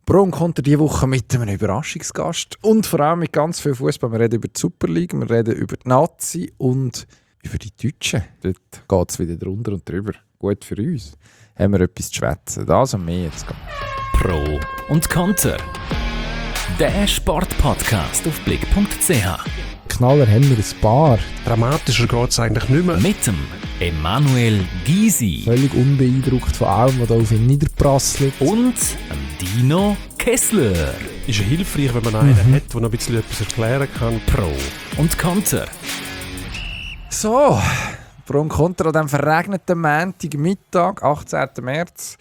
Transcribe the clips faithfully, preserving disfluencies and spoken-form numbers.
Pro und Contra diese Woche mit einem Überraschungsgast und vor allem mit ganz viel Fußball. Wir reden über die Super League, wir reden über die Nazi und über die Deutschen. Dort geht es wieder drunter und drüber. Gut für uns. Haben wir etwas zu schwätzen. Das und mehr jetzt. Pro und Contra. Der Sportpodcast auf blick punkt c h. Knaller haben wir ein paar. Dramatischer geht es eigentlich nicht mehr. Mit dem Emanuel Gysi. Völlig unbeeindruckt von allem, was da auf ihn niederprasselt. Und dem Dino Kessler. Ist ja hilfreich, wenn man einen mhm. hat, der noch ein bisschen etwas erklären kann. Pro und Contra. So, Pro und Contra an diesem verregneten Montagmittag, achtzehnten März.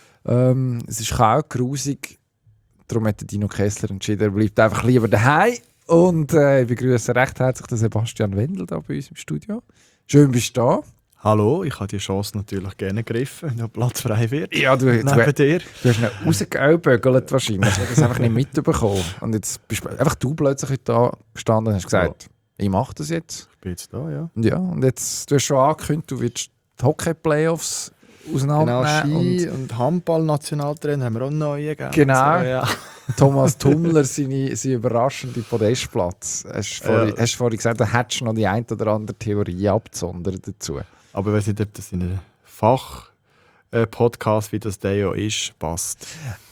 Ähm, es ist kalt, grusig. Darum hat der Dino Kessler entschieden, er bleibt einfach lieber daheim. Und äh, ich begrüße recht herzlich den Sebastian Wendel da bei uns im Studio. Schön, bist du da. Hallo, ich habe die Chance natürlich gerne gegriffen, wenn der Platz frei wird. Ja, du, neben du, dir. Du hast ihn rausgeölbögelt wahrscheinlich. Du hast das einfach nicht mitbekommen. Und jetzt bist du einfach du plötzlich da gestanden und hast gesagt, ja. Ich mache das jetzt. Ich bin jetzt da, ja. Und ja, und jetzt, du hast schon angekündigt, du willst die Hockey-Playoffs auseinandernehmen. Genau, Ski- und, und Handball-Nationaltrainer haben wir auch neue gegeben. Genau. So, ja. Thomas Tummler, seine, seine überraschende Podestplatz. Hast du vorhin, Ja. vorhin gesagt, du hättest noch die eine oder andere Theorie abzusondern dazu. Aber ich weiss nicht, ob das in einem Fach-Podcast, wie das der ja ist, passt.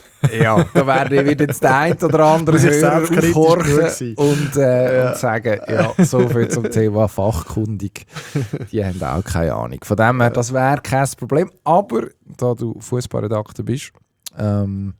Ja, da werden wir jetzt der ein oder andere Muss ich Hörer selbstkritisch aufhorchen und, äh, Ja. und sagen, ja, so viel zum Thema fachkundig. Die haben auch keine Ahnung. Von dem her, das wäre kein Problem. Aber da du Fußballredakteur bist ähm,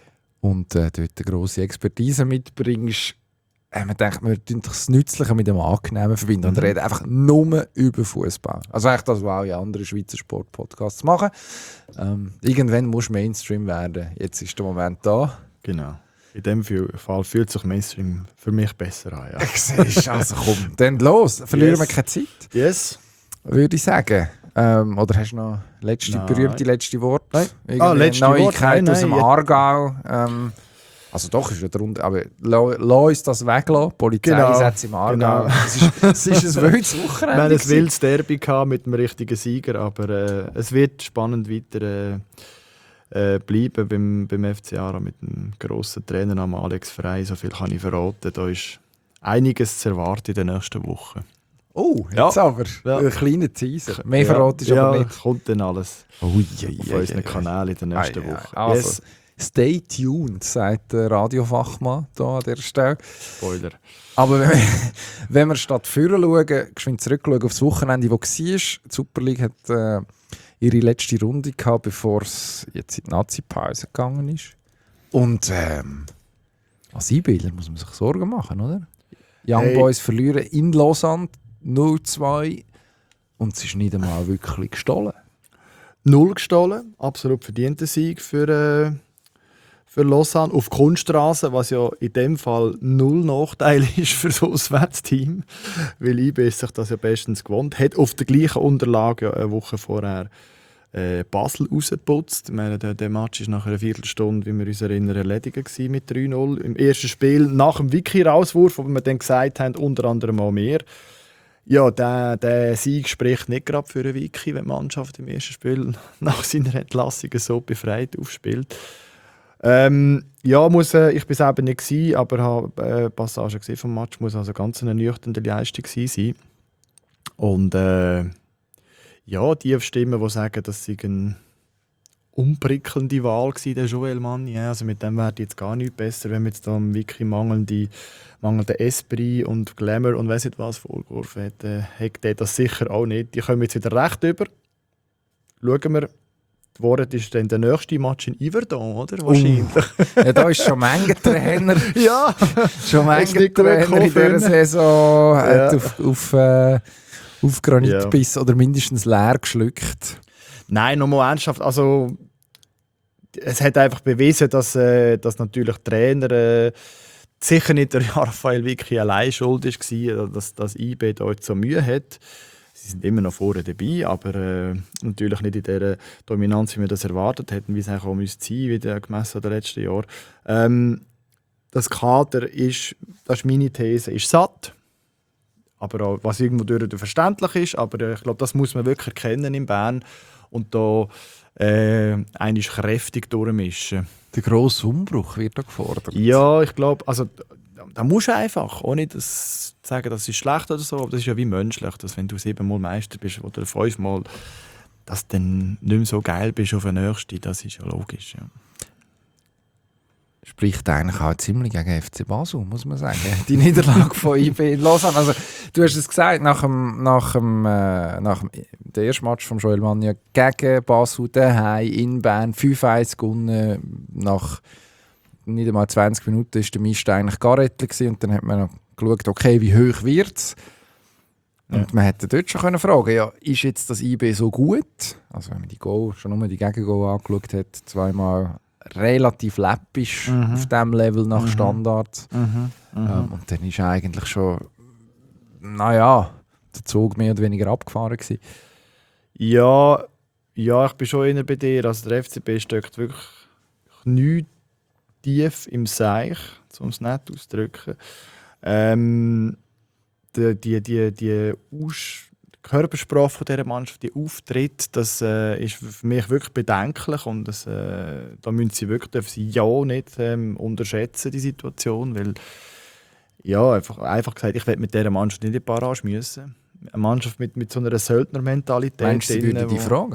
und äh, dort eine grosse Expertise mitbringst, haben wir gedacht, wir tun das Nützliche mit dem Angenehmen verbinden und Mhm. reden einfach nur über Fußball. Also eigentlich das, was auch in anderen Schweizer Sportpodcasts machen. Ähm, irgendwann muss Mainstream werden. Jetzt ist der Moment da. Genau. In dem Fall fühlt sich Mainstream für mich besser an. Ja. Siehst du, also komm, dann los. Verlieren Yes. wir keine Zeit, Yes. würde ich sagen. Ähm, oder hast du noch letzte, Nein. berühmte letzte Worte? Nein. Irgendwie Ah, letzte eine Worte? Neuigkeit Nein, aus dem nein, ja. Aargau. Ähm, also doch, ist ja drunter. Aber lass uns das weglassen. Polizeieinsätze im Aargau. Genau. Es ist, es ist ein wildes Wir Wochenende. hatten ein gewesen. wildes Derby gehabt mit einem richtigen Sieger, aber äh, es wird spannend weiter äh, äh, bleiben beim, beim F C Aarau mit dem grossen Trainer am Alex Frey. So viel kann ich verraten. Da ist einiges zu erwarten in den nächsten Wochen. Oh, jetzt Ja. aber. Ja. Ein kleiner Teaser. Mehr verrate ich ja, aber nicht. kommt dann alles Ui, auf unseren Kanälen in den nächsten Ah, ja. Wochen. Also, Yes, stay tuned, sagt der Radiofachmann hier an dieser Stelle. Spoiler. Aber wenn wir, wenn wir statt vorne schauen, geschwind zurückschauen auf das Wochenende, das war, die Super League hat äh, ihre letzte Runde gehabt, bevor es jetzt in die Nazi-Pause gegangen ist. Und ähm, als Einbilder muss man sich Sorgen machen, oder? Young Hey. Boys verlieren in Lausanne null zwei und es ist nicht einmal wirklich gestohlen. Null gestohlen, absolut verdienter Sieg für, äh, für Lausanne auf Kunststraße, was ja in dem Fall null Nachteil ist für das Auswärtsteam, weil I B sich das ja bestens gewohnt hat. Auf der gleichen Unterlage ja eine Woche vorher äh, Basel rausgeputzt. Ich meine, der, der Match war nach einer Viertelstunde, wie wir uns erinnern, erledigt gewesen mit drei null. Im ersten Spiel nach dem Wiki-Rauswurf, wo wir dann gesagt haben, unter anderem auch mehr. Ja, der, der Sieg spricht nicht gerade für einen Wiki, wenn die Mannschaft im ersten Spiel nach seiner Entlassung so befreit aufspielt. Ähm, ja, muss, äh, ich war es eben nicht gewesen, aber habe äh, Passagen gesehen vom Match. Muss also ganz eine nüchterne Leistung gewesen sein. Und äh, ja, die Stimmen, die sagen, das sei eine unprickelnde Wahl gewesen, der Joel Manni. Ja, also mit dem wäre jetzt gar nichts besser, wenn wir jetzt da am Wiki mangelnde, mangelnde Esprit und Glamour und weiss nicht was vorgeworfen hätte, hätte der das sicher auch nicht. Die kommen jetzt wieder recht über. Schauen wir. Die Worte ist dann der nächste Match in Yverdon, oder? Wahrscheinlich. Ja, da ist schon mancher Trainer, Ja! schon Hat's mancher nicht gut Trainer in dieser gekommen. Saison hat Ja. auf, auf, äh, auf Granit Ja. gebissen oder mindestens leer geschluckt. Nein, nochmal ernsthaft. Also, es hat einfach bewiesen, dass, äh, dass natürlich Trainer äh, sicher nicht der Raphael Vicky allein schuld war, dass das I B dort so Mühe hat. Sie sind immer noch vorne dabei, aber äh, natürlich nicht in der Dominanz, wie wir das erwartet hätten, wie es auch müsste sein, wie der gemessen an den letzten Jahren. Ähm, das Kader ist, das ist meine These, ist satt. Aber auch, was irgendwo durch verständlich ist, aber äh, ich glaube, das muss man wirklich erkennen in Bern und da äh, eigentlich kräftig durchmischen. Der grosse Umbruch wird da gefordert. Ja, ich glaube, also da musst du einfach, ohne das zu sagen, das ist schlecht oder so, aber das ist ja wie menschlich, dass wenn du siebenmal Meister bist oder fünfmal, dass du dann nicht mehr so geil bist auf den Nächsten, das ist ja logisch. Ja. Spricht eigentlich auch ziemlich gegen F C Basel, muss man sagen. Die Niederlage von I B in Lausanne. Also, du hast es gesagt, nach dem, nach dem, äh, nach dem der ersten Match von Joel Mania gegen Basel daheim in Bern fünf eins gewonnen. Nach nicht einmal zwanzig Minuten war der Mist eigentlich Garrettel und dann hat man noch geschaut, okay, wie hoch wird es? Und ja. Man hätte dort schon können fragen, ja, ist jetzt das I B so gut? Also wenn man die Goal, schon nur die Gegengoal angeschaut hat, zweimal relativ läppisch mhm. auf diesem Level nach mhm. Standard. Mhm. Mhm. Ähm, und dann ist eigentlich schon, naja, der Zug mehr oder weniger abgefahren gewesen. Ja, ja, ich bin schon eher bei dir. Also der F C B steckt wirklich nichts tief im Seich, um es nett auszudrücken. Ähm, die die, die, die Aus- Körpersprache von dieser Mannschaft, die Auftritt, das äh, ist für mich wirklich bedenklich und das, äh, da müssen sie wirklich, dürfen sie ja nicht ähm, unterschätzen, die Situation, weil ja, einfach, einfach gesagt, ich will mit dieser Mannschaft nicht in die Barrage müssen. Eine Mannschaft mit, mit so einer Söldnermentalität. Meinst du, sie würden dich fragen?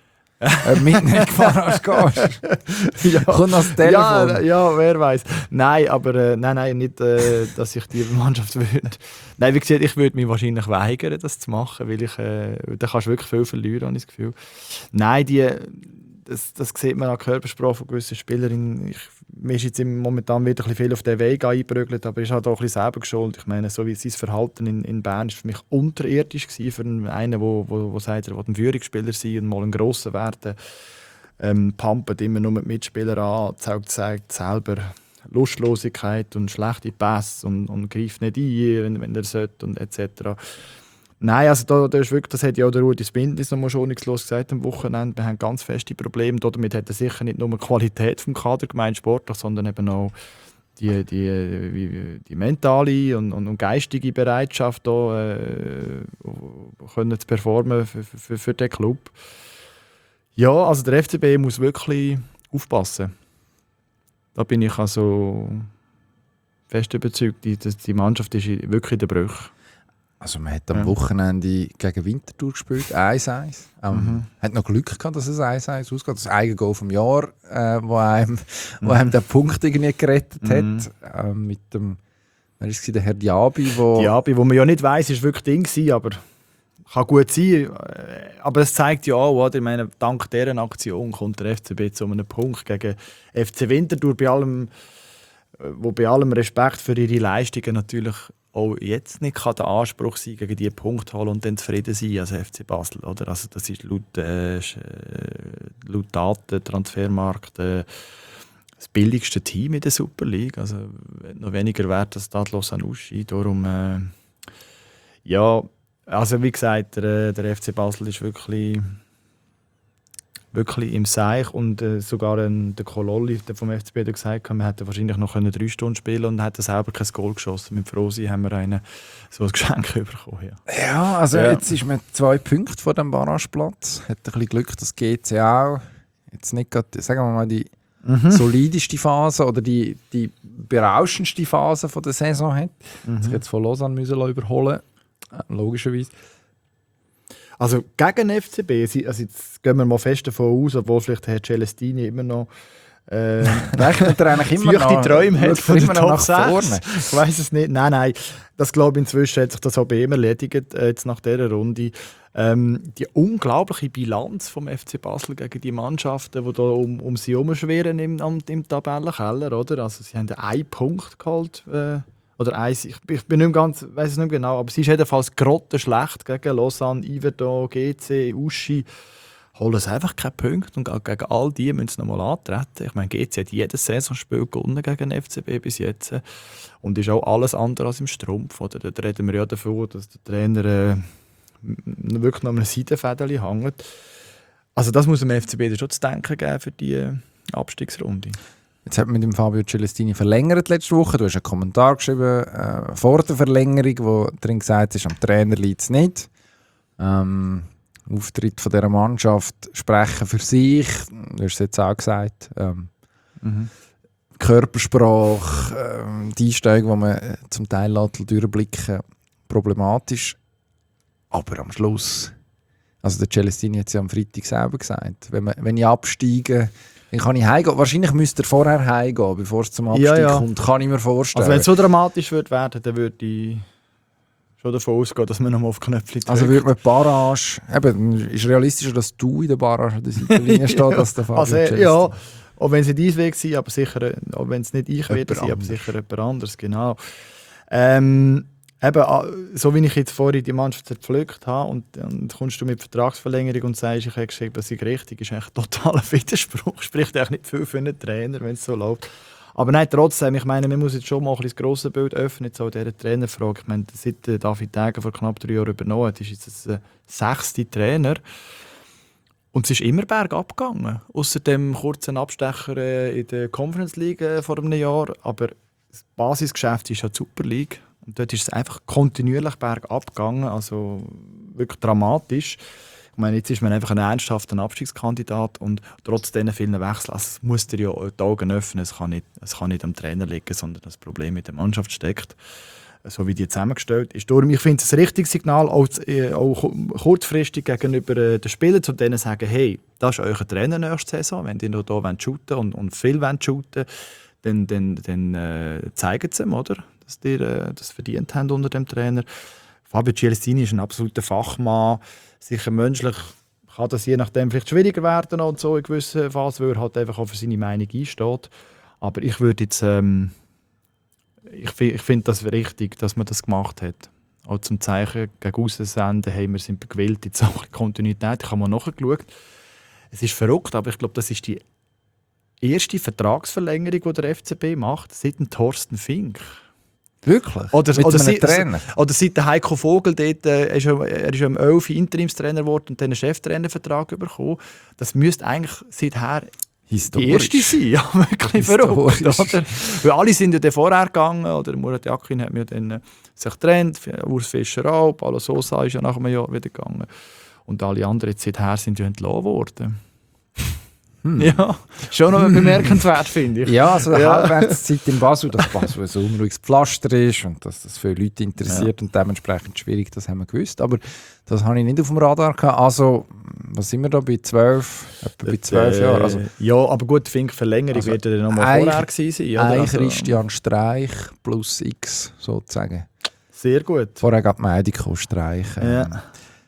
Ob mit nicht Garage gehst? Ja. Kommt das Telefon? Ja, ja, wer weiß. Nein, aber äh, nein, nein, nicht, äh, dass ich die Mannschaft würde. Nein, wie gesagt, ich würde mich wahrscheinlich weigern, das zu machen, weil ich, äh, da kannst du wirklich viel verlieren, habe ich das Gefühl. Nein, die, das, das sieht man an der Körpersprache von gewissen Spielerinnen. Ich, mir ist jetzt momentan wieder ein bisschen viel auf den Weg eingeprügelt, aber ich habe auch ein bisschen selber geschuld. Ich meine, so wie sein Verhalten in, in Bern war für mich unterirdisch gewesen, für einen, der wo, wo, wo sagt, er will ein Führungsspieler sein und mal ein grosser werden. Ähm, pumpt immer nur mit Mitspielern an, zeigt, zeigt selber Lustlosigkeit und schlechte Pässe und, und greift nicht ein, wenn, wenn er sollte und et cetera. Nein, also da, da ist wirklich, das hat ja auch der Rudi Spindlis noch mal schonungslos gesagt am Wochenende. Wir haben ganz feste Probleme. Damit hat er sicher nicht nur die Qualität des Kader gemeint, sportlich, sondern eben auch die, die, die mentale und, und, und geistige Bereitschaft, da, äh, können zu performen für, für, für den Club. Ja, also der F C B muss wirklich aufpassen. Da bin ich also fest überzeugt, die, die Mannschaft ist wirklich in der Brüche. Also man hat am ja. Wochenende gegen Winterthur gespielt, eins eins. Ähm, mhm. Hat noch Glück gehabt, dass es eins eins ausgeht. Das eigene Goal vom Jahr, äh, wo, einem, mhm. wo einem den Punkt irgendwie gerettet mhm. hat. Ähm, mit dem, wer war es, der Herr Diaby, wo... Diaby, wo man ja nicht weiss, ist wirklich Ding gewesen, aber kann gut sein. Aber es zeigt ja auch, oder? Ich meine, dank dieser Aktion kommt der F C B zu einem Punkt gegen F C Winterthur, bei allem, wo bei allem Respekt für ihre Leistungen natürlich auch jetzt nicht kann der Anspruch sein, gegen diese Punkte holen und dann zufrieden sein als F C Basel. Oder? Also das ist laut, äh, laut Daten, Transfermarkt äh, das billigste Team in der Super League. Also noch weniger wert als Stade Lausanne. Darum, äh, ja, also wie gesagt, der, der F C Basel ist wirklich, wirklich im Seich und äh, sogar ein, der Kololli vom F C B hat gesagt, wir hätten wahrscheinlich noch drei Stunden spielen und hätten selber kein Goal geschossen. Mit Frosi haben wir einen, so ein Geschenk bekommen. Ja, ja also ja. Jetzt ist man zwei Punkte vor dem Barrageplatz. Hat ein bisschen Glück, dass G C auch jetzt nicht gerade, sagen wir mal, die mhm. solideste Phase oder die, die berauschendste Phase von der Saison hat. Mhm. Sich jetzt von Lausanne müssen überholen, logischerweise. Also gegen F C B, also jetzt gehen wir mal fest davon aus, obwohl vielleicht Herr Celestini immer noch äh, rechnet er eigentlich immer noch die Träume hat von der Top sechs. Ich weiss es nicht. Nein, nein. Das glaube ich, inzwischen hat sich das auch bei ihm erledigt, äh, jetzt nach dieser Runde. Ähm, die unglaubliche Bilanz vom F C Basel gegen die Mannschaften, die da um, um sie herumschwirren im, im Tabellenkeller, oder? Also sie haben einen Punkt geholt. Äh, Oder eins, ich, ich bin nicht ganz, weiß es nicht genau, aber sie ist jedenfalls grottenschlecht gegen Lausanne, Yverdon, G C, Uschi. Holen es einfach keine Punkte und gegen all die müssen sie nochmal antreten. Ich meine, G C hat jedes Saisonspiel gewonnen gegen den F C B bis jetzt und ist auch alles andere als im Strumpf. Oder? Da reden wir ja davon, dass der Trainer äh, wirklich noch an einem Seidenfädeli hängt. Also das muss dem F C B schon zu denken geben für die Abstiegsrunde. Jetzt hat man mit dem Fabio Celestini verlängert letzte Woche. Du hast einen Kommentar geschrieben äh, vor der Verlängerung, wo drin gesagt ist, am Trainer liegt es nicht. Ähm, Auftritt von dieser Mannschaft sprechen für sich. Du hast es jetzt auch gesagt. Ähm, Mhm. Körpersprache, äh, die Einstellung, die man zum Teil durchblicken, problematisch. Aber am Schluss, also der Celestini hat es ja am Freitag selber gesagt, wenn, man, wenn ich absteige, dann kann ich heimgehen. Wahrscheinlich müsste er vorher heimgehen, bevor es zum Abstieg Ja, ja. kommt, kann ich mir vorstellen. Also wenn es so dramatisch wird werden, dann würde ich schon davon ausgehen, dass man nochmal auf Knöpfchen drückt. Also würde man die Barrage, eben, ist realistischer, dass du in der Barrage an der Seitenlinie stehst, als der Fabio also, Celestini. ja, auch wenn es nicht ich war, aber sicher, auch wenn es nicht ich werde, aber anders. sicher jemand anderes, genau. Ähm, eben, so wie ich jetzt vorhin die Mannschaft zerpflückt habe und dann kommst du mit Vertragsverlängerung und sagst, ich habe geschrieben, das ist richtig, ist eigentlich totaler Widerspruch. Spricht eigentlich nicht viel für einen Trainer, wenn es so läuft. Aber nein, trotzdem, ich meine, man muss jetzt schon mal ein das grosse Bild öffnen, so dieser Trainerfrage. Ich meine, seit David Degen vor knapp drei Jahren übernommen hat, ist jetzt der sechste Trainer. Und es ist immer bergab gegangen. Ausser dem kurzen Abstecher in der Conference League vor einem Jahr. Aber das Basisgeschäft ist ja die Super League. Und dort ist es einfach kontinuierlich bergab gegangen. Also wirklich dramatisch. Ich meine, jetzt ist man einfach ein ernsthafter Abstiegskandidat und trotz diesen vielen Wechseln, also es muss dir ja die Augen öffnen. Es kann nicht, es kann nicht am Trainer liegen, sondern das Problem mit der Mannschaft steckt. So wie die zusammengestellt ist. Darum, ich finde es ein richtiges Signal, auch, auch kurzfristig gegenüber den Spielern, zu denen sagen, hey, das ist euer Trainer nächste Saison, wenn ihr noch hier shooten und, und viel shooten dann, dann, dann äh, zeigen sie ihm, oder? Dass ihr äh, das verdient habt unter dem Trainer. Fabio Celestini ist ein absoluter Fachmann, sicher menschlich kann das je nachdem vielleicht schwieriger werden und so in gewissen Phasen, weil er halt einfach auch für seine Meinung einsteht. Aber ich würde jetzt... Ähm, Ich, ich finde das richtig, dass man das gemacht hat. Auch zum Zeichen gegen aussen senden, hey, wir sind gewillt, jetzt auch in Kontinuität. Ich habe mal nachgeschaut. Es ist verrückt, aber ich glaube, das ist die erste Vertragsverlängerung, die der F C B macht, seit dem Thorsten Fink. Wirklich? Oder, Mit oder, einem seit, Trainer? oder seit der Heiko Vogel, dort, äh, ist er, er ist ja im elf Interimstrainer geworden und dann einen Cheftrainervertrag bekommen. Das müsste eigentlich seither die erste sein. Ja, wirklich verrückt. Oder? Weil alle sind ja dann vorher gegangen. Oder Murat Yakin hat mir dann äh, sich getrennt, Urs Fischer auch, Paulo Sosa ist ja nach einem Jahr wieder gegangen. Und alle anderen jetzt seither sind ja entlassen worden. Hm. Ja, schon noch bemerkenswert, finde ich. Ja, also die Ja. Halbwertszeit in Basel, dass Basel ein unruhiges Pflaster ist und dass das viele Leute interessiert Ja. und dementsprechend schwierig, das haben wir gewusst. Aber das habe ich nicht auf dem Radar gehabt. Also, was sind wir da, bei zwölf, etwa bei zwölf Äh, Jahren? Also, ja, aber gut, Fink Verlängerung Also wird ja dann noch mal ein- vorher gewesen sein. Oder? ein Also, Christian Streich plus X, sozusagen. sehr gut. Vorher gab Mediko Streich. Ähm, Ja.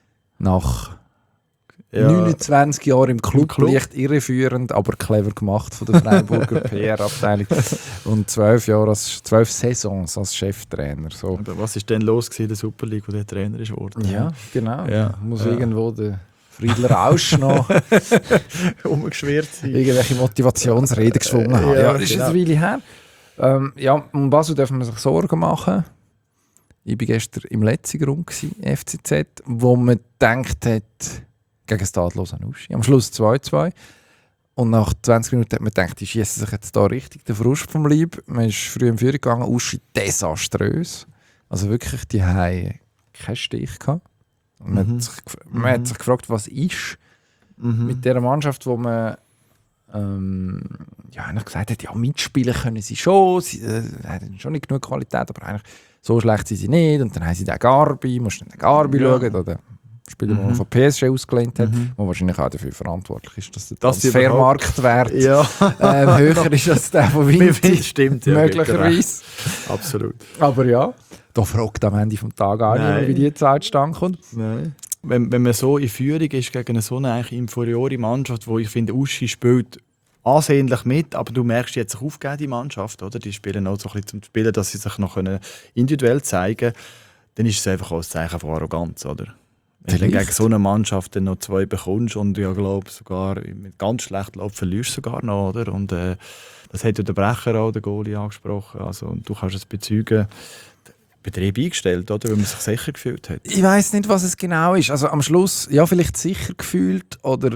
Nach Ja. neunundzwanzig Jahren im Club, Im Club. leicht irreführend, aber clever gemacht von der Freiburger P R-Abteilung. Und zwölf Jahre, als, zwölf Saisons als Cheftrainer. So. Aber was ist denn los gewesen in der Super League, wo der Trainer ist geworden? Ja, genau. Ja. Muss Ja. irgendwo der Friedler Rausch noch Umgeschwirrt sein. irgendwelche Motivationsreden geschwungen haben. Ja, Ja, das ist genau. eine Weile her. Ähm, ja, um Basel dürfen wir sich Sorgen machen. Ich war gestern im letzten Raum, F C Z, wo man gedacht hat, gegen Stadlos Anuschi. Am Schluss zwei zwei. Und nach zwanzig Minuten hat man gedacht, die schießen sich jetzt da richtig den Frust vom Leib. Man ist früh im Führung gegangen, Uschi desaströs. Also wirklich, die haben keinen Stich gehabt. Und man, Mhm. hat sich, man hat sich gefragt, was ist Mhm. mit dieser Mannschaft, wo man ähm, ja, eigentlich gesagt hat, ja, mitspielen können sie schon, sie äh, haben schon nicht genug Qualität, aber eigentlich so schlecht sind sie nicht. Und dann haben sie den Garbi, musst du den Garbi Ja. schauen, oder Spieler, den Mhm. man von P S G ausgelehnt hat, Mhm. der wahrscheinlich auch dafür verantwortlich ist, dass der Dass sie Transfermarktwert Ja, ähm, höher ist als der von Vinti, stimmt. Ja, möglicherweise. absolut. Aber ja, da fragt am Ende des Tages auch Nein. niemand, wie die Zeit stand kommt. Nein. Wenn, wenn man so in Führung ist gegen eine so eine eigentlich inferiore Mannschaft, wo ich finde, Uschi spielt ansehnlich mit, aber du merkst, die hat sich aufgegeben, die Mannschaft, oder? Die spielen auch so ein bisschen zum Spielen, dass sie sich noch können individuell zeigen können, dann ist es einfach auch ein Zeichen von Arroganz, oder? Wenn du dann Vielleicht. gegen so eine Mannschaft dann noch zwei bekommst und ja, glaube sogar mit ganz schlecht Lauf verlierst du sogar noch, oder? Und äh, das hat ja der Brecher auch, der Goalie, angesprochen. Also, und du kannst es bezeugen, Betrieb eingestellt, oder? Weil man sich sicher gefühlt hat. Ich weiß nicht, was es genau ist. Also am Schluss, ja, vielleicht sicher gefühlt oder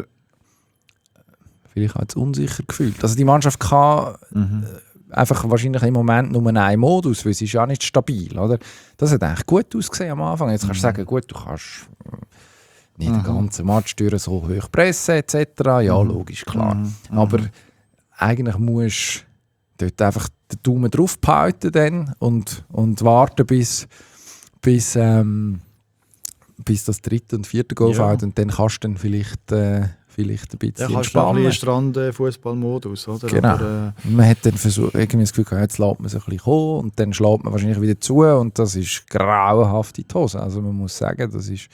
vielleicht auch zu unsicher gefühlt. Also die Mannschaft kann Mhm. einfach wahrscheinlich im Moment nur einen Modus, weil sie ist ja nicht stabil, oder? Das hat eigentlich gut ausgesehen am Anfang. Jetzt kannst du sagen, gut, du kannst äh, nicht den ganzen Match durch so hoch pressen et cetera. Ja, logisch, klar. Mhm. Aber eigentlich musst du dort einfach den Daumen drauf behalten dann und, und warten, bis, bis, ähm, bis das dritte und vierte Goal Ja. fällt. Und dann kannst du dann vielleicht, äh, vielleicht ein bisschen Ja, kannst du noch ein entspannen. bisschen Strand-Fußball-Modus, oder? Genau. Aber, äh, Man hat dann versucht, irgendwie das Gefühl gehabt, jetzt lässt man sich ein bisschen kommen und dann schlägt man wahrscheinlich wieder zu und das ist grauenhaft in die Hose. Also man muss sagen, das ist,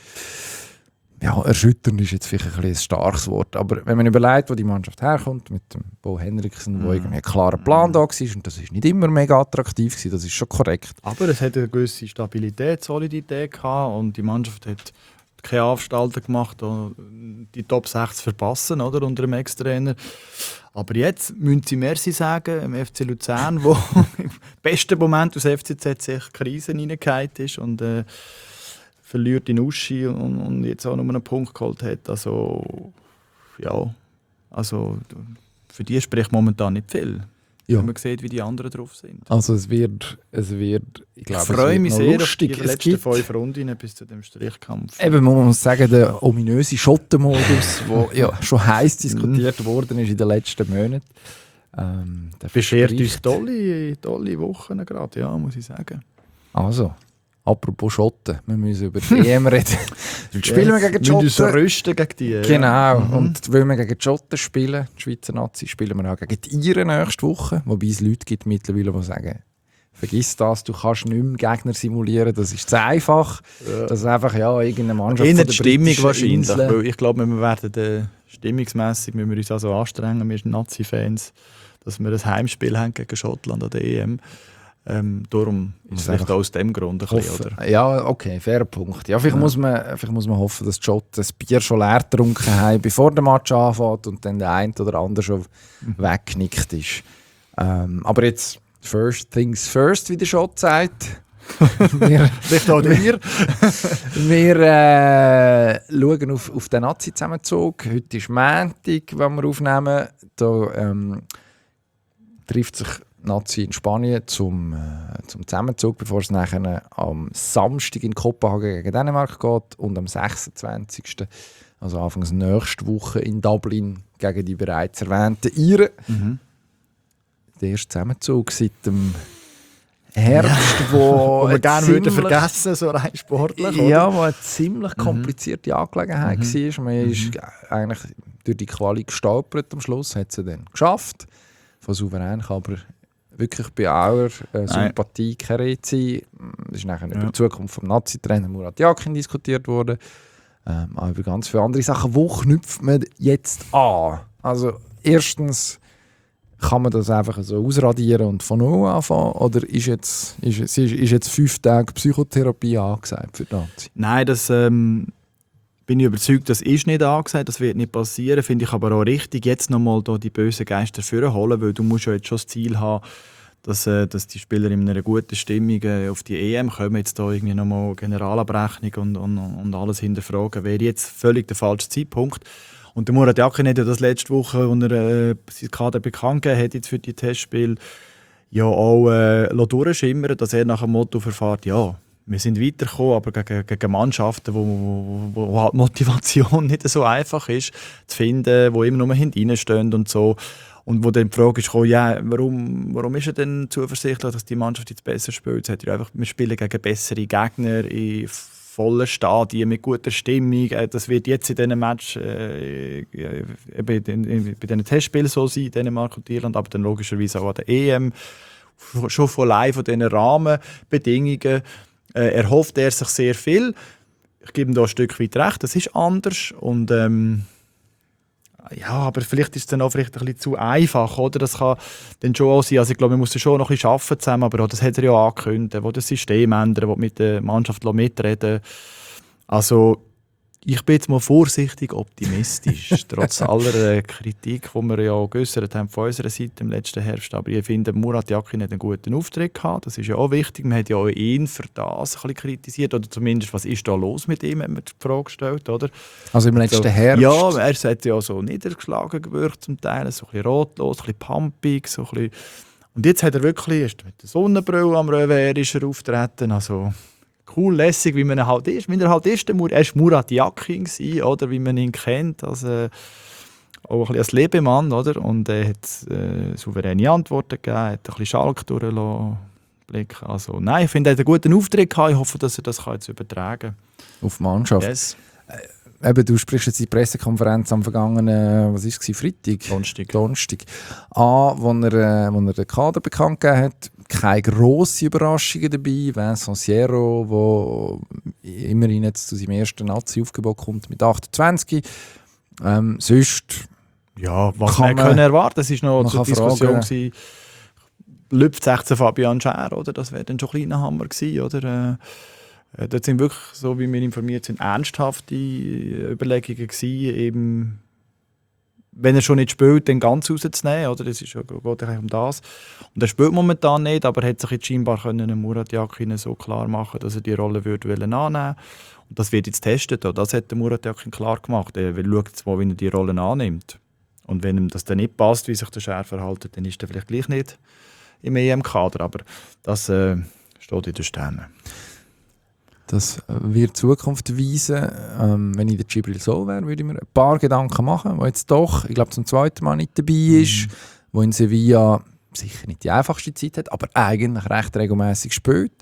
ja, erschütternd ist jetzt vielleicht ein, bisschen ein starkes Wort, aber wenn man überlegt, wo die Mannschaft herkommt, mit dem Bo Henriksen, wo Mhm. irgendwie ein klarer Plan da war und das ist nicht immer mega attraktiv gewesen, das ist schon korrekt. aber es hat eine gewisse Stabilität, Solidität gehabt und die Mannschaft hat keine Anstalten gemacht, die Top sechs zu verpassen, oder, unter dem Ex-Trainer. Aber jetzt müssen sie Merci sagen, dem F C Luzern, wo im besten Moment aus F C Z sich die Krise reingehauen ist und äh, verliert in Uschi und, und jetzt auch nur einen Punkt geholt hat. Also, ja, also für die spricht momentan nicht viel. Ja. Wenn man sieht, wie die anderen drauf sind. Also es wird, es wird ich Ich glaube, freue es mich wird sehr noch auf lustig. die Es letzten gibt, fünf Runden bis zu dem Strichkampf. eben, man muss sagen, der ominöse Schottenmodus, der ja schon heiß diskutiert worden ist in den letzten Monaten. Ähm, der Beschert uns verspricht- tolle, tolle Wochen gerade, ja, muss ich sagen. Also, apropos Schotten, wir müssen über die E M reden. Jetzt spielen wir gegen die Wir müssen uns Schotten. rüsten gegen die. ja. Genau, Mhm. und weil wir gegen die Schotten spielen, die Schweizer Nazi, spielen wir auch gegen die Iren nächste Woche. Wobei es Leute gibt mittlerweile, die sagen, vergiss das, du kannst nicht mehr Gegner simulieren, das ist zu einfach. Ja. Das ist einfach ja, irgendeine Mannschaft Eher von die der Stimmung britischen wahrscheinlich, Inseln. weil ich glaube, wir werden äh, stimmungsmässig müssen wir uns also anstrengen, wir sind Nazi-Fans, dass wir ein Heimspiel haben gegen Schottland an der E M. Ähm, darum ist Muss es vielleicht einfach auch aus dem Grund ein bisschen, Hoffen. oder? Ja, okay, fairer Punkt. Ja, vielleicht, Ja. Muss man, vielleicht muss man hoffen, dass die Schotten das Bier schon leer getrunken haben, bevor der Match anfängt und dann der eine oder andere schon Mhm. weggenickt ist. Ähm, aber jetzt, first things first, wie der Schott sagt. wir Vielleicht auch dir. wir äh, schauen auf, auf den Nazi-Zusammenzug. Heute ist Montag, wenn wir aufnehmen. Da ähm, trifft sich Nazi in Spanien zum, äh, zum Zusammenzug, bevor es nachher am Samstag in Kopenhagen gegen Dänemark geht und am sechsundzwanzigsten also Anfangs nächste Woche in Dublin gegen die bereits erwähnten Iren. Mhm. Der erste Zusammenzug seit dem Herbst, wo Wo wir eine gerne würden ziemlich- vergessen, so rein sportlich. ja, wo eine ziemlich Mhm. komplizierte Angelegenheit Mhm. war. Man ist eigentlich durch die Quali gestolpert am Schluss, hat sie dann geschafft. Von souverän kann aber wirklich bei aller äh, Sympathie keine Rede sein. Es ist nachher Ja. über die Zukunft des Nazi-Trainer Murat Yakin diskutiert worden. Ähm, auch über ganz viele andere Sachen. Wo knüpft man jetzt an? Also erstens, kann man das einfach so ausradieren und von null anfangen? Oder ist jetzt, ist, ist, ist jetzt fünf Tage Psychotherapie angesagt für die Nazi? Nein, das ähm, bin ich überzeugt, das ist nicht angesagt, das wird nicht passieren. Finde ich aber auch richtig, jetzt nochmal die bösen Geister vorholen, weil du musst ja jetzt schon das Ziel haben, dass, äh, dass die Spieler in einer guten Stimmung äh, auf die E M kommen. Jetzt da irgendwie nochmal Generalabrechnung und, und, und alles hinterfragen, wäre jetzt völlig der falsche Zeitpunkt. Und der Murat Yakin hat ja das letzte Woche, als er äh, sein Kader bekannt gegeben hat jetzt für die Testspiele, ja auch äh, durchschimmern, dass er nach dem Motto verfährt, ja, wir sind weitergekommen, aber gegen, gegen Mannschaften, wo, wo, wo halt Motivation nicht so einfach ist, zu finden, wo immer nur hineinstehen und so. Und wo dann die Frage ist, gekommen, ja, warum, warum ist er denn zuversichtlich, dass die Mannschaft jetzt besser spielt? Sagt er einfach, wir spielen gegen bessere Gegner in vollen Stadien, mit guter Stimmung. Das wird jetzt in diesen Match, äh, bei diesen Testspielen so sein, Dänemark und Irland, aber dann logischerweise auch an der E M. Schon von allein von diesen Rahmenbedingungen äh, erhofft er sich sehr viel. Ich gebe ihm da ein Stück weit recht, das ist anders. Und, ähm, ja, aber vielleicht ist es dann auch vielleicht ein bisschen zu einfach, oder? Das kann dann schon auch sein. Also ich glaube, wir müssen schon noch ein bisschen arbeiten zusammen, aber auch das hat er ja angekündigt, wo das System ändern, wo mit der Mannschaft mitreden. Also ich bin jetzt mal vorsichtig optimistisch, trotz aller äh, Kritik, die wir ja auch geäußert haben von unserer Seite im letzten Herbst. Aber ich finde, Murat Yakin hat einen guten Auftritt gehabt, das ist ja auch wichtig. Man hat ja auch ihn für das ein bisschen kritisiert, oder zumindest, was ist da los mit ihm, hat man die Frage gestellt, oder? Also im letzten So, Herbst? Ja, er hat ja so niedergeschlagen gewirkt zum Teil, so ein bisschen rotlos, ein bisschen pumpig, so ein bisschen. Und jetzt hat er wirklich, ist mit der Sonnenbrille am Revers ist er auftreten, also cool, lässig, wie man er halt ist. Wie er halt ist, der Mur- er war Murat Yakin, oder wie man ihn kennt. Also, auch ein bisschen als Lebemann, oder? Und er hat äh, souveräne Antworten gegeben, hat ein bisschen Schalk durchgelassen. Also, nein, ich finde, er hat einen guten Auftritt gehabt. Ich hoffe, dass er das jetzt übertragen kann. Auf die Mannschaft. Yes. Äh, eben, du sprichst jetzt die Pressekonferenz am vergangenen, was war es, Freitag? Donnerstag. Donnerstag. An, wo er, äh, wo er den Kader bekannt gegeben hat. Keine grossen Überraschungen dabei. Vincent Sierro, der immerhin jetzt zu seinem ersten Nazi-Aufgebot kommt mit achtundzwanzig. Ähm, sonst... Ja, was Kann man man- können erwarten, das war noch man zur kann Diskussion. fragen. Gewesen. Lüpft sechzehn Fabian Schär, oder? Das wäre dann schon ein kleiner Hammer gewesen, oder? Äh, dort sind wirklich, so wie wir informiert sind, ernsthafte Überlegungen gewesen, eben, wenn er schon nicht spielt, den ganz rauszunehmen, oder? Das ist ja, geht eigentlich um das. Und er spielt momentan nicht, aber er hat sich jetzt scheinbar können Murat Yakin so klar machen, dass er die Rolle würde wollen annehmen. Und das wird jetzt getestet. Auch das hat der Murat Yakin klar gemacht. Er schaut jetzt mal, wie er die Rollen annimmt. Und wenn ihm das dann nicht passt, wie sich der Schär verhält, dann ist er vielleicht gleich nicht im E M-Kader. Aber das äh, steht in den Sternen. Das wird die Zukunft weisen. Ähm, wenn ich der Djibril Sow wäre, würde ich mir ein paar Gedanken machen, wo jetzt doch, ich glaube, zum zweiten Mal nicht dabei ist, mhm. wo in Sevilla sicher nicht die einfachste Zeit hat, aber eigentlich recht regelmäßig spielt.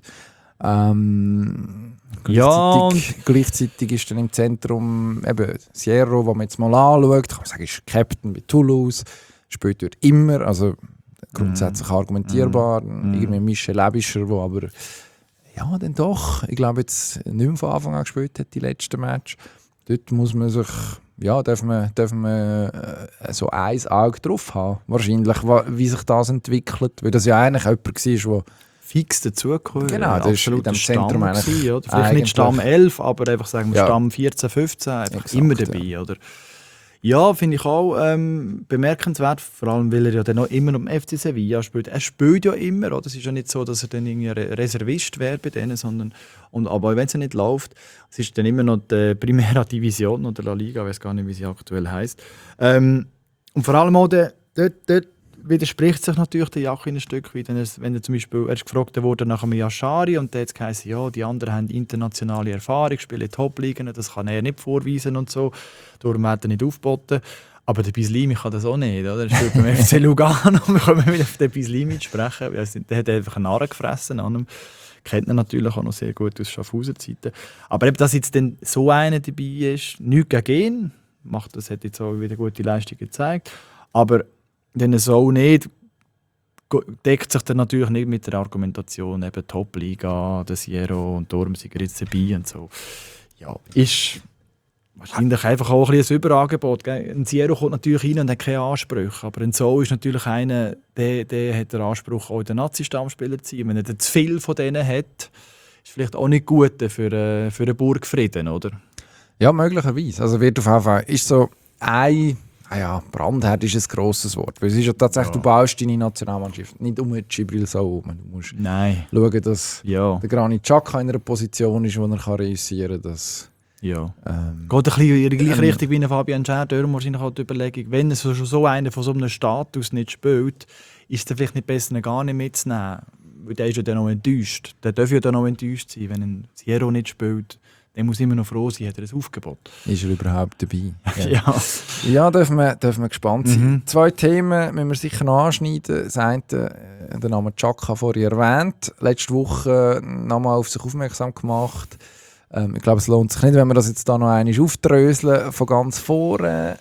Ähm, gleichzeitig, Ja, gleichzeitig ist dann im Zentrum eben Sierro, den man jetzt mal anschaut, kann man sagen, ist Captain bei Toulouse, spielt dort immer, also grundsätzlich mm. argumentierbar. Mm. Irgendwie Michel Lebischer, der aber ja, dann doch, ich glaube jetzt nicht mehr von Anfang an gespielt hat, die letzten Match. Dort muss man sich, ja, darf man, darf man äh, so ein Auge drauf haben, wahrscheinlich, wie sich das entwickelt, weil das ja eigentlich jemand war, der fix dazugekommen. Genau, das ist in dem Zentrum eigentlich gewesen, oder? Vielleicht eigentlich nicht Stamm elf, aber einfach sagen wir Ja. Stamm vierzehn, fünfzehn, einfach Exakt, immer dabei, ja. Oder? Ja, finde ich auch ähm, bemerkenswert, vor allem weil er ja dann noch immer am F C Sevilla spielt. Er spielt ja immer, oder? Es ist ja nicht so, dass er dann irgendwie Re- Reservist wäre bei denen, sondern, und, aber wenn es nicht läuft, es ist dann immer noch die Primera Division oder La Liga, ich weiß gar nicht, wie sie aktuell heisst. Ähm, und vor allem auch der, dort, dort widerspricht sich natürlich der Yakin ein Stück weit, wenn er, wenn er zum Beispiel, er ist gefragt wurde nach einem Yashari und der hat geheißen, ja, die anderen haben internationale Erfahrung, spielen Top-Ligen, das kann er nicht vorweisen und so, darum hat er nicht aufgeboten. Aber der Bislimi kann das auch nicht, oder? Er spielt beim F C Lugano und wir können wieder auf den Bislimi sprechen. Der hat einfach einen Narren gefressen an ihm. Kennt er natürlich auch noch sehr gut aus Schaffhausen-Zeiten. Aber eben, dass jetzt dann so einer dabei ist, nichts gegen ihn, macht, das hat jetzt auch wieder gute Leistung gezeigt. Aber wenn er so nicht, deckt sich dann natürlich nicht mit der Argumentation, eben Top-Liga, der Sierro und darum sind wir jetzt dabei und so. Ja, ist wahrscheinlich einfach auch ein, ein Überangebot. Gell? Ein Sierro kommt natürlich rein und hat keine Ansprüche, aber ein So ist natürlich einer, der, der hat den Anspruch, auch in den Nazi-Stammspieler zu sein. Wenn er dann zu viel von denen hat, ist vielleicht auch nicht gut für, äh, für einen Burgfrieden, oder? Ja, möglicherweise. Also wird auf jeden Fall, ist so ein, ah ja, Brandherd ist ein grosses Wort, weil es ist ja tatsächlich, Ja. du baust deine Nationalmannschaft nicht um Djibril Sow herum. Du musst Nein. schauen, dass Ja. der Granit Xhaka in einer Position ist, wo er kann reüssieren kann, dass Ja. ähm, Geht ein bisschen in die gleiche Ähm, Richtung wie ein Fabian Schär, darum wahrscheinlich auch die Überlegung, wenn es schon so einer von so einem Status nicht spielt, ist es vielleicht nicht besser, ihn gar nicht mitzunehmen. Weil der ist ja dann noch enttäuscht. Der darf ja dann noch enttäuscht sein, wenn ein Sierro nicht spielt. Der muss immer noch froh sein, hat er ein Aufgebot. ist er überhaupt dabei. Ja. Ja, dürfen wir, dürfen wir gespannt sein. Mhm. Zwei Themen müssen wir sicher noch anschneiden. Das eine, äh, der Name Xhaka vorher erwähnt, letzte Woche nochmal auf sich aufmerksam gemacht. Ähm, ich glaube, es lohnt sich nicht, wenn wir das jetzt da noch einmal aufdröseln, von ganz vorne.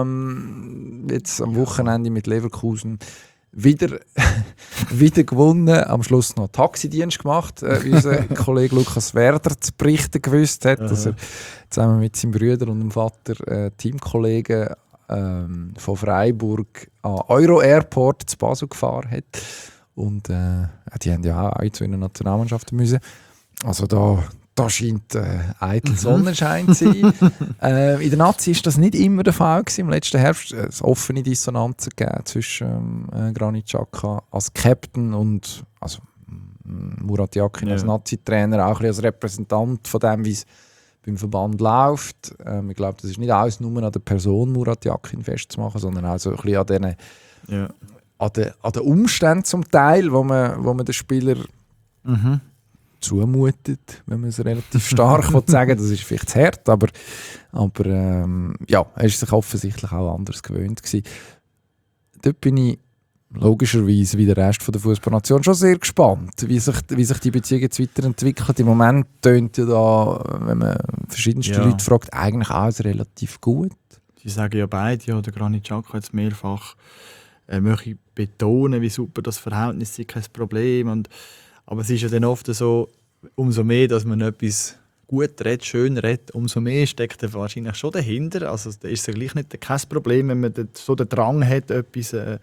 Ähm, jetzt am Wochenende mit Leverkusen wieder, wieder gewonnen, am Schluss noch Taxidienst gemacht, äh, wie unser Kollege Lukas Werder zu berichten gewusst hat, dass er zusammen mit seinem Bruder und dem Vater äh, Teamkollegen ähm, von Freiburg an Euro Airport zu Basel gefahren hat. Und äh, die haben ja auch zu einer Nationalmannschaft müssen. Also da, da scheint äh, eitel Sonnenschein zu sein. äh, in der Nazi war das nicht immer der Fall gewesen. Im letzten Herbst äh, es offene Dissonanzen gegeben zwischen ähm, äh, Granit Xhaka als Captain und also, m- Murat Yakin Ja. als Nazi-Trainer, auch ein bisschen als Repräsentant von dem, wie es beim Verband läuft. Ähm, ich glaube, das ist nicht alles nur an der Person Murat Yakin festzumachen, sondern auch so ein bisschen an den, Ja. an den, an den Umständen zum Teil, wo man, wo man den Spieler Mhm. zumutet, wenn man es relativ stark will sagen. Das ist vielleicht zu hart, aber, aber ähm, ja, er war sich offensichtlich auch anders gewöhnt gewesen. Dort bin ich logischerweise wie der Rest von der Fußballnation schon sehr gespannt, wie sich, wie sich die Beziehung jetzt weiterentwickelt. Im Moment tönt ja da, wenn man verschiedenste Ja. Leute fragt, eigentlich alles relativ gut. Sie sagen ja beide, ja, der Granit Xhaka hat es mehrfach, äh, möchte ich betonen, wie super das Verhältnis ist, kein Problem. Und, aber es ist ja dann oft so, umso mehr, dass man etwas gut redet, schön redet, umso mehr steckt er wahrscheinlich schon dahinter. Also da ist es ja gleich nicht kein Problem, wenn man so den Drang hat, etwas äh,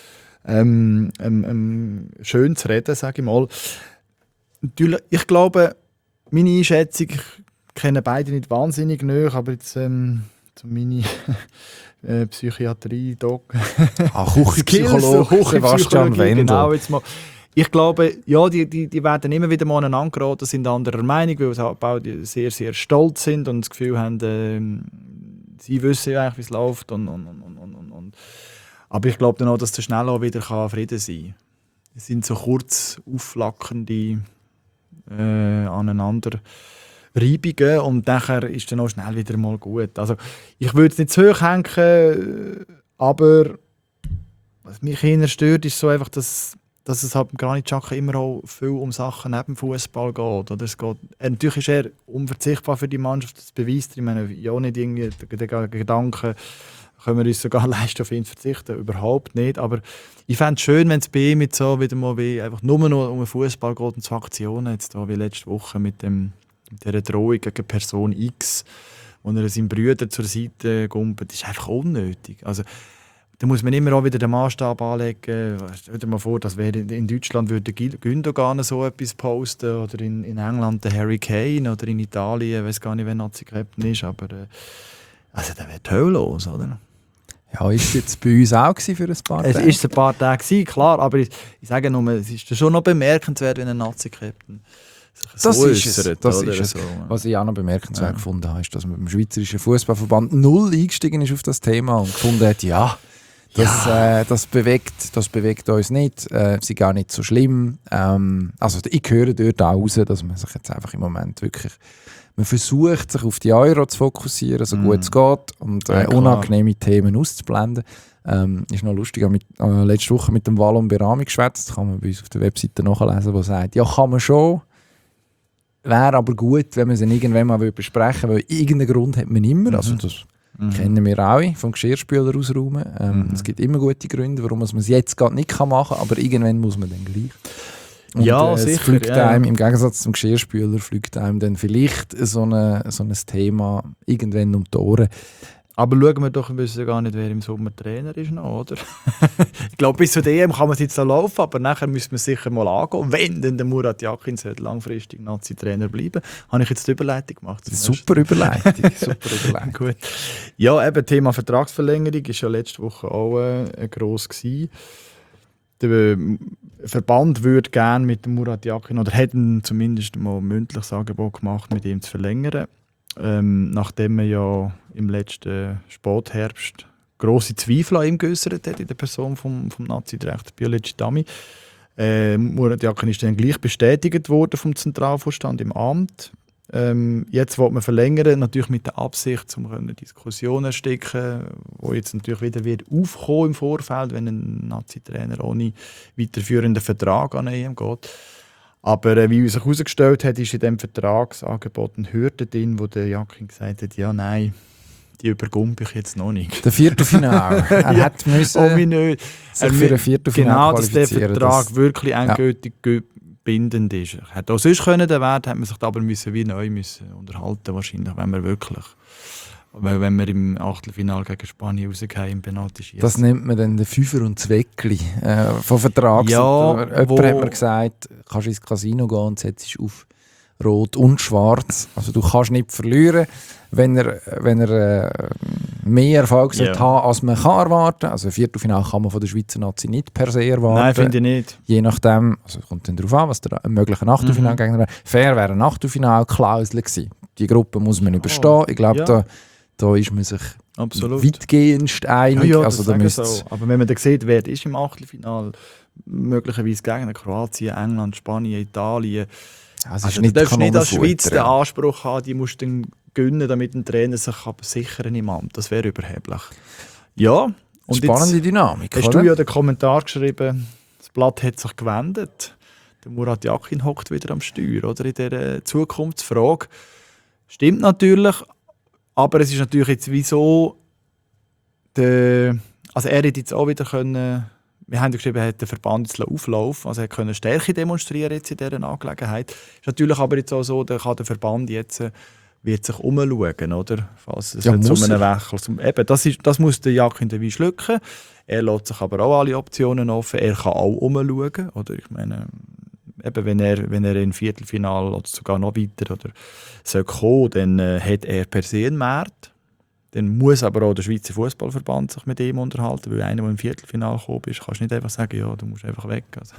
ähm, ähm, ähm, schön zu reden, sage ich mal. Natürlich, ich glaube, meine Einschätzung, ich kenne beide nicht wahnsinnig nahe, aber jetzt ähm, zu meine äh, Psychiatrie, Doc. Ah, Küchenpsychologe Sebastian Wendel. Genau, jetzt mal. Ich glaube, ja, die, die, die werden immer wieder mal aneinander geraten, sind anderer Meinung, weil sie auch sehr, sehr stolz sind und das Gefühl haben, äh, sie wissen ja eigentlich, wie es läuft. Und, und, und, und, und, und. Aber ich glaube dann auch, dass der schnell auch wieder Frieden sein kann. Es sind so kurz aufflackernde äh, aneinander Reibungen und nachher ist dann auch schnell wieder mal gut. Also, ich würde es nicht zu hoch hängen, aber was mich eher stört, ist so einfach, dass, dass es halt beim Granit Xhaka immer auch viel um Sachen neben dem Fußball geht. Oder es geht. Natürlich ist er unverzichtbar für die Mannschaft, das beweist er. Ich meine, ja nicht irgendwie den Gedanken, können wir uns sogar leisten, auf ihn zu verzichten. Überhaupt nicht. Aber ich fände es schön, wenn es bei ihm jetzt so wieder mal wie einfach nur noch um den Fußball geht und zu Aktionen, jetzt da wie letzte Woche mit dem mit dieser Drohung gegen Person X, wo er seinen Brüder zur Seite gumpelt, ist einfach unnötig. Also, da muss man immer auch wieder den Maßstab anlegen. Stell dir mal vor, dass in Deutschland würde Gündogan so etwas posten oder in, in England der Harry Kane oder in Italien, ich weiß gar nicht, wer Nazi-Captain ist, aber äh, also, da wäre die Hölle los, oder? Ja, ist es jetzt bei uns auch für ein paar Tage? Es war ein paar Tage, gewesen, klar, aber ich, ich sage nur, es ist schon noch bemerkenswert, wenn ein Nazi-Captain das so ist es. Das oder ist es. So. Was ich auch noch bemerkenswert Ja. gefunden habe, ist, dass man beim Schweizerischen Fußballverband null eingestiegen ist auf das Thema und gefunden hat, ja, das, Ja. Äh, das, bewegt, das bewegt uns nicht, äh, sie gar nicht so schlimm. Ähm, also ich höre dort auch raus, dass man sich jetzt einfach im Moment wirklich, man versucht, sich auf die Euro zu fokussieren, so Mm. gut es geht und äh, Ja, klar. unangenehme Themen auszublenden. Ähm, ist noch lustig, ich habe mit, äh, letzte Woche mit dem Walon Berami geschwätzt, das kann man bei uns auf der Webseite nachlesen, der sagt, ja, kann man schon. Wäre aber gut, wenn man es irgendwann mal besprechen würde, weil irgendeinen Grund hat man immer. Mhm. Also das Mhm. kennen wir alle, vom Geschirrspüler ausräumen. Ähm, Mhm. Es gibt immer gute Gründe, warum man es jetzt gerade nicht machen kann, aber irgendwann muss man dann gleich. Und, Ja, äh, es sicher, fliegt ja, einem, ja. im Gegensatz zum Geschirrspüler, fliegt einem dann vielleicht so, eine, so ein Thema irgendwann um die Ohren. Aber schauen wir doch, wir wissen gar nicht, wer im Sommer Trainer ist noch, oder? Ich glaube, bis zur D M kann man es jetzt noch laufen, aber nachher müssen wir sicher mal angehen. Wenn denn der Murat Yakin sollte langfristig Nazi-Trainer bleiben, habe ich jetzt die Überleitung gemacht. Super Überleitung. Super Überleitung. Gut. Ja, eben Thema Vertragsverlängerung war ja letzte Woche auch äh, gross gewesen. Der äh, Verband würde gerne mit dem Murat Yakin, oder hätten zumindest mal ein mündliches Angebot gemacht, mit ihm zu verlängern. Ähm, nachdem man ja im letzten Spätherbst grosse Zweifel an ihm geäußert hat, in der Person vom, vom Nazi-Direktor Biolic Dami. Äh, Murat Yakin ist dann gleich bestätigt worden vom Zentralvorstand im Amt. Ähm, jetzt will man verlängern, natürlich mit der Absicht, um eine Diskussion zu ersticken, die jetzt natürlich wieder wird aufkommen im Vorfeld, wenn ein Nazi-Trainer ohne weiterführenden Vertrag an E M geht. Aber äh, wie sich herausgestellt hat, ist in diesem Vertragsangebot eine Hürde drin, wo der Yakin gesagt hat, ja nein, die übergumpe ich jetzt noch nicht. Der Viertelfinale. Er Ja, hat müssen Oh, mich nicht. sich für ein Viertelfinale Genau, dass der qualifizieren. Vertrag Das- wirklich endgültig ja. bindend ist. Er hätte auch sonst können, den Wert, hat man sich aber müssen wie neu müssen unterhalten wahrscheinlich, wenn wir wirklich, weil wenn wir im Achtelfinale gegen Spanien rausgehen im Penalty schießen. Das nennt man dann den Fünfer und Zweckli äh, von Vertrags. Ja, Jemand wo- hat mir gesagt, kannst ins Casino gehen und setzt auf Rot und Schwarz. Also du kannst nicht verlieren, wenn er, wenn er äh, mehr Erfolg Ja. sollte haben, als man kann erwarten. Also ein Viertelfinale kann man von der Schweizer Nazi nicht per se erwarten. Nein, finde ich nicht. Je nachdem, also es kommt dann darauf an, was der mögliche Achtelfinalgegner wäre. Fair wäre eine Achtelfinalklausel gewesen. Die Gruppe muss man überstehen. Ich glaube, Ja. da, da ist man sich Absolut. weitgehend einig. Ja, ja, also das da sagen müsste so. Aber wenn man dann sieht, wer ist im Achtelfinale, möglicherweise gegen Kroatien, England, Spanien, Italien. Ja, es ist Also, nicht du darfst nicht als Kanonenfutter, Schweiz den ja. Anspruch haben, die musst du dann gönnen, damit ein Trainer sich sichern im Amt. Das wäre überheblich. Ja, und Spannende jetzt Dynamik, hast oder? du ja den Kommentar geschrieben, das Blatt hat sich gewendet. Der Murat Yakin hockt wieder am Steuer, oder, in dieser Zukunftsfrage. Stimmt natürlich, aber es ist natürlich jetzt wieso der, also er hätte jetzt auch wieder können, wir haben ja geschrieben, er hat den Verband jetzt auflaufen, also er konnte Stärke demonstrieren jetzt in dieser Angelegenheit. Ist natürlich aber jetzt auch so, da kann der Verband jetzt wird sich umschauen, oder? Falls es Ja, zu muss einem er. Wechsel zum, eben, das, ist, das muss der Yakin dabei schlucken. Er lässt sich aber auch alle Optionen offen. Er kann auch umschauen, oder? Ich meine, eben, wenn er, wenn er im Viertelfinale oder sogar noch weiter oder soll kommen, dann äh, hat er per se einen Markt. Dann muss aber auch der Schweizer Fußballverband sich mit ihm unterhalten, weil einer, der im Viertelfinale gekommen ist, kannst du nicht einfach sagen, ja, du musst einfach weg. Also,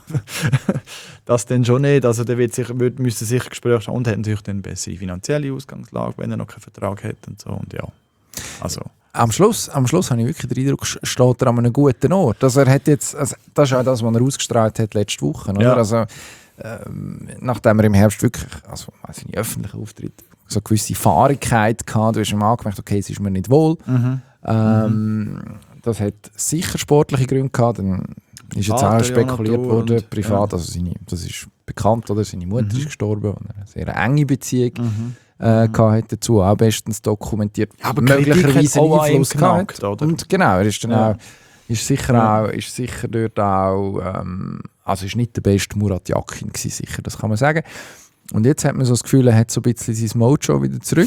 das dann schon nicht. Also, da wird sicher, wird, müssen sicher Gespräche haben und hat natürlich dann eine bessere finanzielle Ausgangslage, wenn er noch keinen Vertrag hat und so. Und ja, also. Am Schluss, am Schluss habe ich wirklich den Eindruck, steht er an einem guten Ort. Also er hat jetzt, also das ist auch das, was er ausgestrahlt hat letzte Woche. Oder? Ja. Also, ähm, nachdem er im Herbst wirklich, also seine öffentlichen Auftritte, so eine gewisse Fahrigkeit hatte, du hast ihm angemerkt, okay, es ist mir nicht wohl. Mhm. Ähm, mhm. Das hat sicher sportliche Gründe gehabt. Dann ist jetzt auch Vater, spekuliert ja, worden, und- privat. ja. Also seine, das ist bekannt, oder? Seine Mutter Mhm. ist gestorben und eine sehr enge Beziehung Mhm. äh, gehabt dazu, auch bestens dokumentiert. Ja, aber Kritik möglicherweise hat auch an ihm Einfluss gehabt. genagt, oder? Und genau, er ist dann Ja. auch, ist sicher Ja. auch, ist sicher dort auch, ähm, also ist nicht der beste Murat Yakin gewesen, sicher, das kann man sagen. Und jetzt hat man so das Gefühl, er hat so ein bisschen sein Mojo wieder zurück.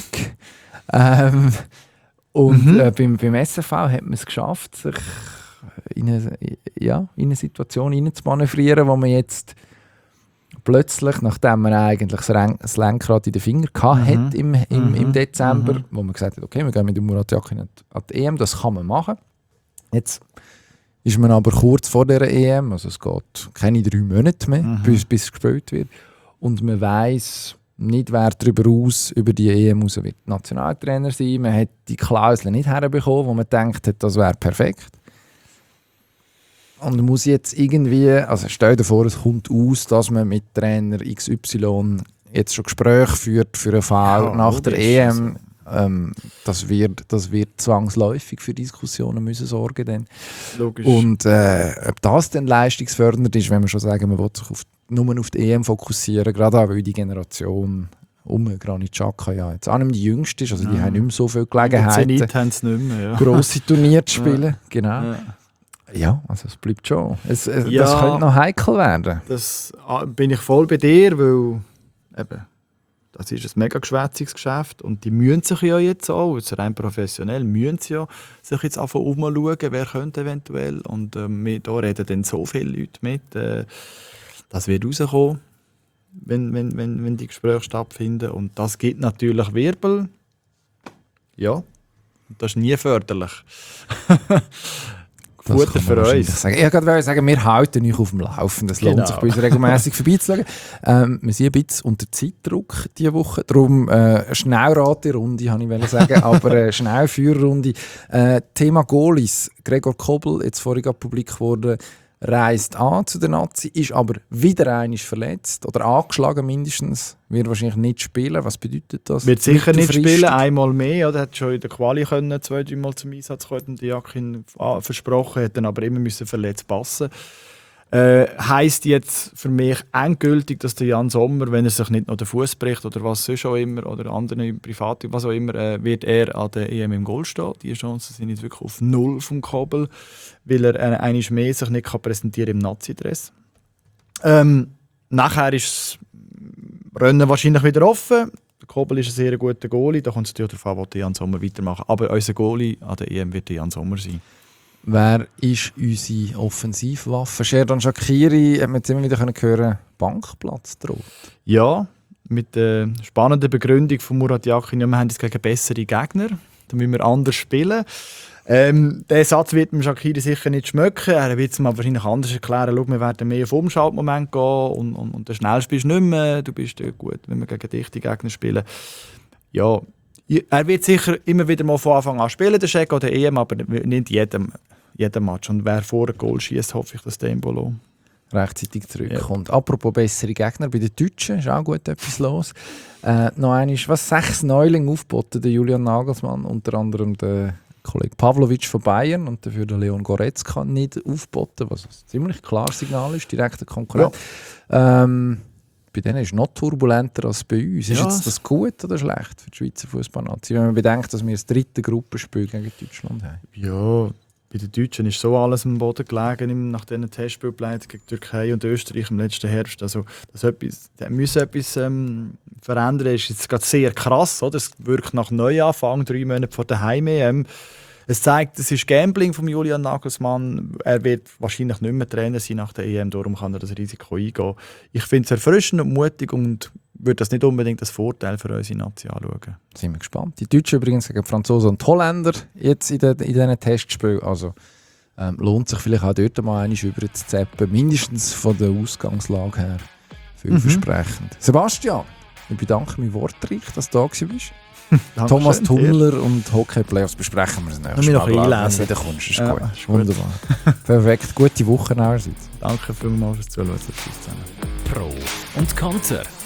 Ähm, und Mhm. äh, beim, beim S V V hat man es geschafft, sich in eine, ja, in eine Situation hineinzumanövrieren, wo man jetzt plötzlich, nachdem man eigentlich das Ren- das Lenkrad in den Finger gehabt Mhm. hat im, im, Mhm. im Dezember, Mhm. wo man gesagt hat, okay, wir gehen mit dem Murat Yakin an die- an die E M, das kann man machen. Jetzt ist man aber kurz vor der E M, also es geht keine drei Monate mehr, Mhm. bis, bis gespielt wird. Und man weiss nicht, wer darüber aus über die E M raus wird Nationaltrainer sein. Man hat die Klausel nicht herbekommen, wo man gedacht hat, das wäre perfekt. Und man muss jetzt irgendwie, also stell dir vor, es kommt aus, dass man mit Trainer X Y jetzt schon Gespräche führt für einen Fall Ja, nach der logisch, E M. Ähm, das, wird, das wird zwangsläufig für Diskussionen müssen sorgen. Dann. Logisch. Und äh, ob das dann leistungsfördernd ist, wenn wir schon sagen, man will sich auf, nur auf die E M fokussieren, gerade auch weil die Generation um Granit Xhaka ja jetzt auch nicht mehr die jüngste ist, also die Ja. haben nicht mehr so viele Mit Gelegenheiten, Zenit haben sie nicht mehr. Ja. grosse Turniere zu spielen. Genau. Ja. Ja, also es bleibt schon. Es, es, Ja. Das könnte noch heikel werden. Das ah, bin ich voll bei dir, weil eben, das ist ein mega geschwätziges Geschäft und die mühen sich ja jetzt auch, also rein professionell, mühen sie ja sich jetzt anfangen umschauen, wer könnte eventuell und ähm, wir- da reden dann so viele Leute mit, äh, das wird rauskommen, wenn, wenn, wenn, wenn die Gespräche stattfinden und das gibt natürlich Wirbel, ja, und das ist nie förderlich. Das Futter kann man für wahrscheinlich uns. sagen. Ich wollte sagen, wir halten euch auf dem Laufenden. Es lohnt Genau. sich bei uns regelmäßig vorbeizuschauen. Ähm, wir sind ein bisschen unter Zeitdruck diese Woche. Darum äh, Schnellrate-Runde, habe ich wollen sagen, aber äh, Schnellführrunde. Äh, Thema Goalies. Gregor Kobel, jetzt vorhin gerade publik geworden, reist an zu der Nazi, ist aber wieder einmal verletzt oder angeschlagen mindestens. Wird wahrscheinlich nicht spielen. Was bedeutet das? Wird sicher nicht Mittelfristig? spielen, einmal mehr. Oder? Er hat schon in der Quali können, zwei, drei Mal zum Einsatz kommen, die Jakin ah, versprochen, hat dann aber immer müssen verletzt passen. Äh, heisst jetzt für mich endgültig, dass der Jan Sommer, wenn er sich nicht noch den Fuß bricht oder was sonst auch immer, oder andere private, was auch immer, äh, wird er an der E M im Goal stehen. Die Chancen sind jetzt wirklich auf null vom Kobel, weil er äh, einmal mehr sich nicht kann präsentieren im Nazi-Dress. Ähm, nachher ist das Rennen wahrscheinlich wieder offen. Der Kobel ist ein sehr guter Goalie, da kommt es natürlich darauf an, was der Jan Sommer weitermachen. Aber unser Goalie an der E M wird der Jan Sommer sein. Wer ist unsere Offensivwaffe? Sherdan Shaqiri, hat man jetzt immer wieder können hören, Bankplatz droht. Ja, mit der spannenden Begründung von Murat Yakin, ja, wir haben jetzt gegen bessere Gegner, da müssen wir anders spielen. Ähm, der Satz wird dem Shaqiri sicher nicht schmecken, er wird es mal wahrscheinlich anders erklären. Schau, wir werden mehr auf Umschaltmoment gehen und, und, und der schnell spielst du nicht mehr, du bist ja gut, wenn wir gegen dichte Gegner spielen. Ja, er wird sicher immer wieder mal von Anfang an spielen, der Scheck oder E M, aber nicht jedem, jedem Match. Und wer vor ein Goal schießt, hoffe ich, dass der Embolo rechtzeitig zurückkommt. Ja. Apropos bessere Gegner, bei den Deutschen ist auch gut etwas los. Äh, noch einmal, was sechs Neulinge aufgeboten, der Julian Nagelsmann, unter anderem der Kollege Pavlovic von Bayern und dafür der Leon Goretzka nicht aufgeboten, was ein ziemlich klares Signal ist, direkter Konkurrent. Ja. Ähm, bei denen ist es noch turbulenter als bei uns. Ist ja. jetzt das gut oder schlecht für die Schweizer Fußballnazi, wenn man bedenkt, dass wir das dritte Gruppenspiel gegen Deutschland haben? Ja, bei den Deutschen ist so alles am Boden gelegen nach diesen Testspielpleiten gegen Türkei und Österreich im letzten Herbst. Also, dass etwas, da müssen etwas ähm, verändern, ist jetzt gerade sehr krass. Oder? Es wirkt nach Neuanfang, drei Monate vor der Heim-E M. Es zeigt, es ist Gambling von Julian Nagelsmann. Er wird wahrscheinlich nicht mehr Trainer sein nach der E M, darum kann er das Risiko eingehen. Ich finde es erfrischend und mutig und würde das nicht unbedingt als Vorteil für unsere Nation anschauen. Sind wir gespannt. Die Deutschen übrigens gegen Franzosen und Holländer jetzt in, de, in diesen Testspielen. Also ähm, lohnt sich vielleicht auch dort mal einmal über zu zappen, mindestens von der Ausgangslage her. Vielversprechend. Mhm. Sebastian, ich bedanke mich wortreich, dass du da warst. Thomas Tummler dir. Und Hockey Playoffs besprechen wir das nächste Mal. Wenn du wieder kommst, ist ja, gut. Ist wunderbar. Perfekt. Gute Woche allerseits. Danke vielmals fürs Zuhören. Pro und Konter.